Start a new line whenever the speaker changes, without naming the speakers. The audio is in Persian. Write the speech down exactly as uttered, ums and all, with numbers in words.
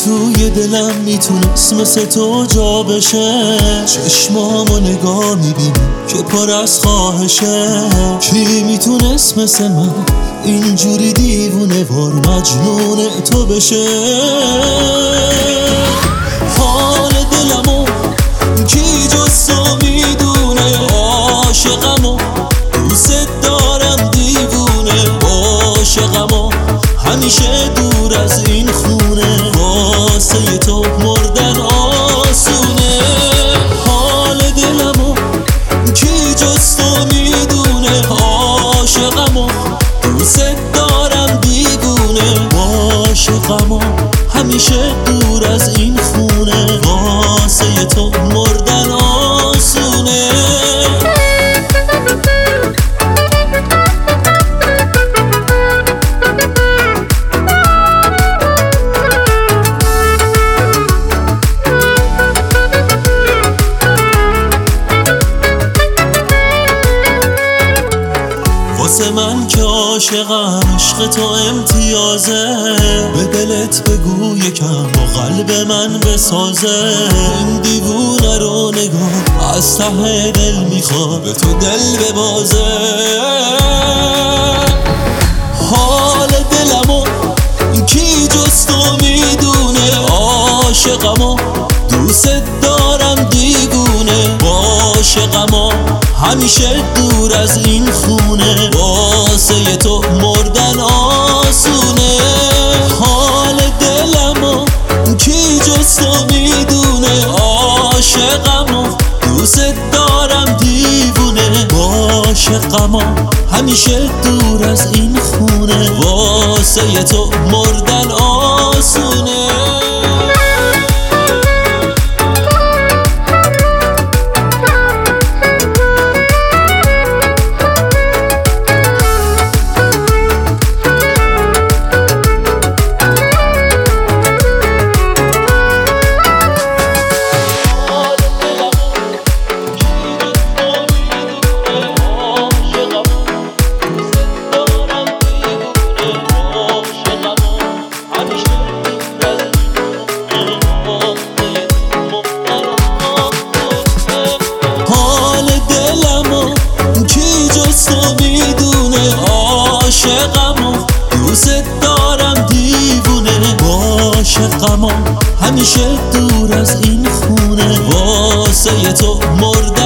توی دلم میتونست مثل تو جا بشه. چشمامو نگاه میبینی که پر از خواهشه. کی میتونست مثل من اینجوری دیوونه وار مجنون تو بشه؟ حال دلمو کی جز تو میدونه، عاشقمو دوست دارم دیوونه. عاشقمو همیشه دور از این خونه، واسه تو مردن آسونه. حال دلمو کی جز تو میدونه، عاشقمو دوست دارم دیوونه. عاشقمو همیشه دور از این خونه، واسه تو مردن آسونه. واسه من که عاشقم عشق تو امتیازه. به دلت بگو یکم و قلب من بسازه. این دیوونه رو نگاه از ته دل میخواد به تو دل ببازه. حال دلمو کی جز تو میدونه، عاشقمو دوست دارم دیوونه. عاشقمو همیشه دور از این خونه، واسه تو مردن آسونه. حال دلمو کی جز تو میدونه، عاشقمو دوست دارم دیوونه. عاشقمو همیشه دور از این خونه، واسه تو مردن آسونه. عاشقمو دوست دارم دیوونه. عاشقمو همیشه دور از این خونه، واسه تو مردن